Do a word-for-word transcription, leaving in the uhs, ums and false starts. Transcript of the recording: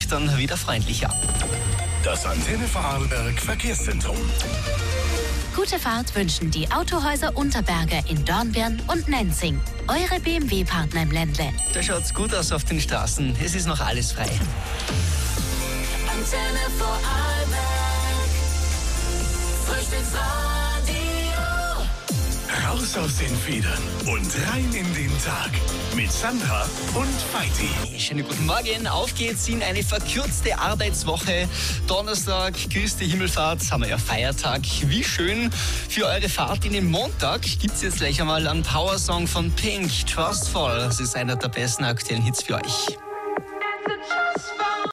dann wieder freundlicher. Das Antenne Vorarlberg Verkehrszentrum. Gute Fahrt wünschen die Autohäuser Unterberger in Dornbirn und Nenzing. Eure B M W-Partner im Ländle. Da schaut's gut aus auf den Straßen. Es ist noch alles frei. Antenne Vorarlberg. Frühstücksradio. Raus aus den Federn und rein in den Tag. Mit Sandra und Feiti. Schönen guten Morgen. Auf geht's in eine verkürzte Arbeitswoche. Donnerstag, Christi Himmelfahrt, haben wir ja Feiertag. Wie schön. Für eure Fahrt in den Montag gibt's jetzt gleich einmal einen Powersong von Pink, Trustful. Das ist einer der besten aktuellen Hits für euch.